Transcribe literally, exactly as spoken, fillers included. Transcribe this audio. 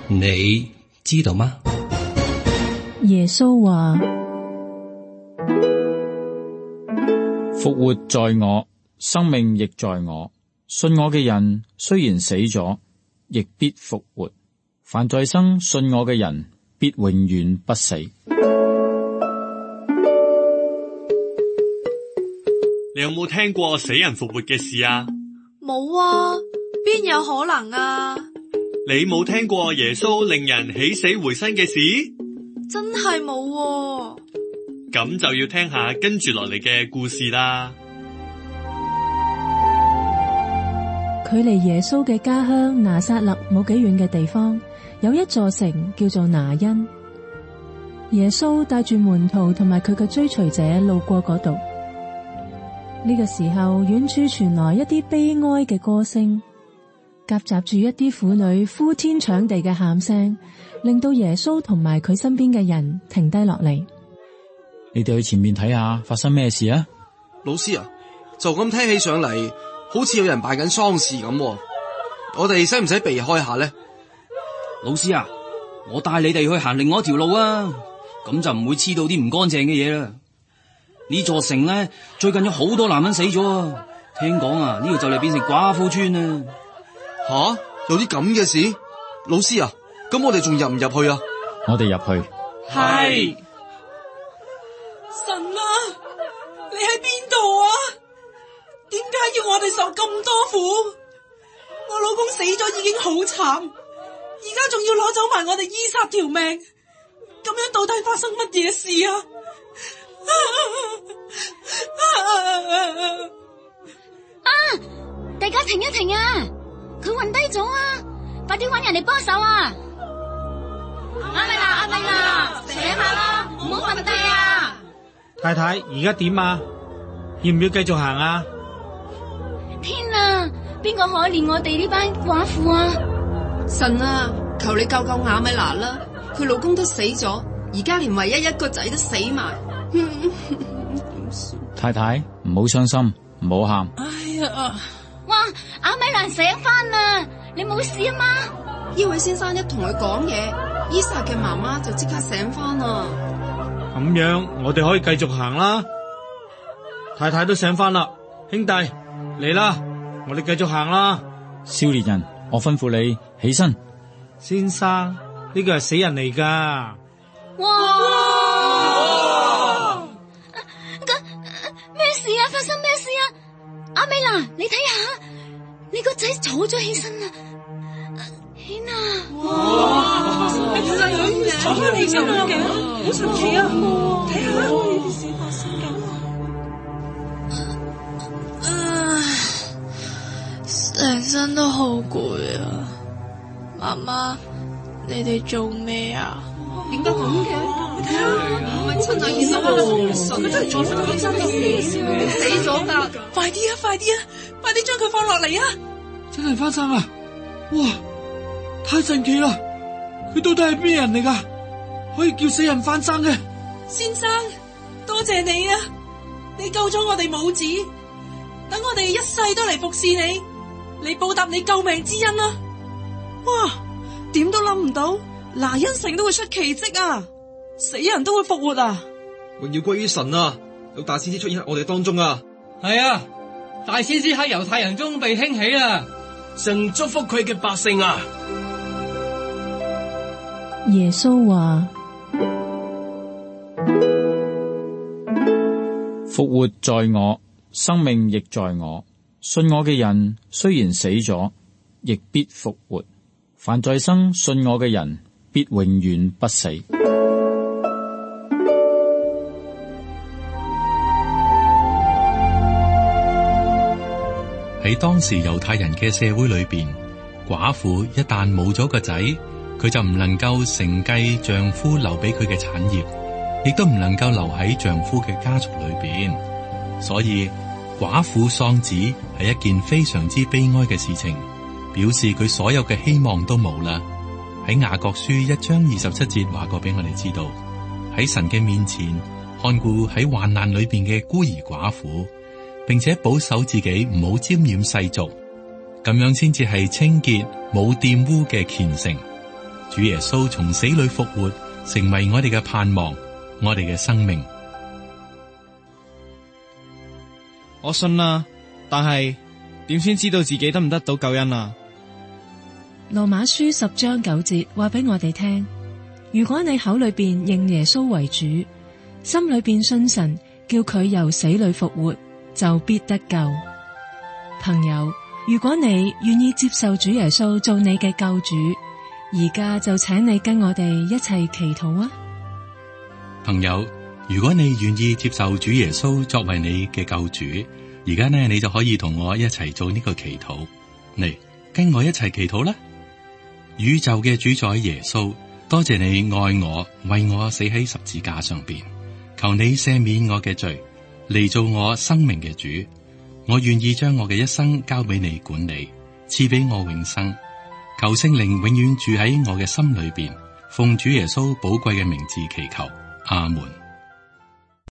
你知道嗎？ 耶穌話： 復活在我，生命亦在我。信我嘅人雖然死咗，亦必復活。凡在生信我嘅人，必永遠不死。 你有冇聽過死人復活嘅事啊？ 冇啊，邊有可能啊？ 你冇聽過耶穌令人起死回生嘅事？ 真係冇喎。 咁就要聽下跟住落嚟嘅故事啦。 距離耶穌嘅家鄉拿撒勒冇幾遠嘅地方，有一座城叫做拿因。耶穌帶住門徒同埋佢嘅追隨者路過嗰度。呢個時候，遠處傳來一啲悲哀嘅歌聲，夾雜住一啲婦女呼天搶地嘅喊聲，令到耶穌同埋佢身邊嘅人停低落嚟。 你哋去前面睇下發生咩事啊？ 老師啊，就咁聽起上嚟，好似有人辦緊喪事咁。我哋使唔使避開下呢？ 老師啊，我帶你哋去行另外一條路啊，咁就唔會黐到啲唔乾淨嘅嘢啦。呢座城咧，最近有好多男人死咗啊！聽講啊，呢度就嚟變成寡婦村啦。 吓，有啲咁嘅事？老師啊，咁我哋仲入唔入去啊？ 我哋入去。 係。神啊，你喺邊度啊？點解要我哋受咁多苦？我老公死咗已經好慘，而家仲要攞走埋我哋伊撒條命，咁樣到底發生乜嘢事啊？ 啊！大家停一停啊！佢暈低咗啊！快啲搵人嚟幫手啊！阿米娜，阿米娜，醒下啦，唔好瞓低啊！ 太太，而家點啊？要唔要繼續行啊？ 天啊！邊個可憐我哋呢班寡婦啊？ 神啊，求你救救亞米娜啦！佢老公都死咗，而家連唯一一個仔都死埋。 太太，唔好傷心，唔好喊。 哎呀！ 哇！亞米娜醒翻啦，你冇事啊嘛？ 呢位先生一同佢講嘢，伊撒嘅媽媽就即刻醒翻啦。 咁樣我哋可以繼續行啦。太太都醒翻啦，兄弟嚟啦，我哋繼續行啦。 少年人，我吩咐你起身。 先生，呢個係死人嚟噶。 哇！咩事啊？發生咩事啊？阿米娜，你睇下，你個仔坐咗起身啦。天啊！ 哇！你睇下佢坐翻起身啦，好神奇啊！睇下呢啲事發生緊。 成身都好攰啊！媽媽，你哋做咩啊？點解咁嘅？你睇下，唔係親眼見到佢真係坐翻起身嘅事，死咗噶！ 快啲啊！快啲啊！快啲將佢放落嚟啊！ 真係翻生啊！哇，太神奇啦！佢到底係咩人嚟噶？可以叫死人翻生嘅？ 先生，多謝你啊！你救咗我哋母子，等我哋一世都嚟服侍你，嚟報答你救命之恩啊！哇，點都諗唔到，拿因城都會出奇蹟啊！死人都會復活啊！ 榮耀歸於神啊！有大先知出現喺我哋當中啊！ 係啊，大先知喺猶太人中被興起啊！ 神祝福佢嘅百姓啊！ 耶穌話： 復活在我，生命亦在我。信我嘅人雖然死咗，亦必復活。凡在生信我嘅人，必永遠不死。 喺當時猶太人嘅社會裏邊，寡婦一旦冇咗個仔，佢就唔能夠承繼丈夫留俾佢嘅產業，亦都唔能夠留喺丈夫嘅家族裏邊。所以寡婦喪子係一件非常之悲哀嘅事情，表示佢所有嘅希望都冇啦。喺雅各書一章二十七節話過俾我哋知道，喺神嘅面前看顧喺患難裏邊嘅孤兒寡婦，並且保守自己唔好沾染世俗，咁樣先至係清潔冇玷污嘅虔誠。 主耶穌從死裏復活，成為我哋嘅盼望，我哋嘅生命。 我信啦，但係點先知道自己得唔得到救恩啊？ 羅馬書十章九節話俾我哋聽，如果你口裏邊認耶穌為主，心裏邊信神，叫佢由死裏復活，就必得救。朋友，如果你願意接受主耶穌做你嘅救主，而家就請你跟我哋一齊祈禱啊！ 朋友，如果你願意接受主耶穌作為你嘅救主，而家呢，你就可以同我一齊做呢個祈禱。嚟，跟我一齊祈禱啦！宇宙嘅主宰耶穌，多謝你愛我，為我死喺十字架上邊，求你赦免我嘅罪，嚟做我生命嘅主。我願意將我嘅一生交俾你管理，賜俾我永生。求聖靈永遠住喺我嘅心裏邊，奉主耶穌寶貴嘅名字祈求，阿門。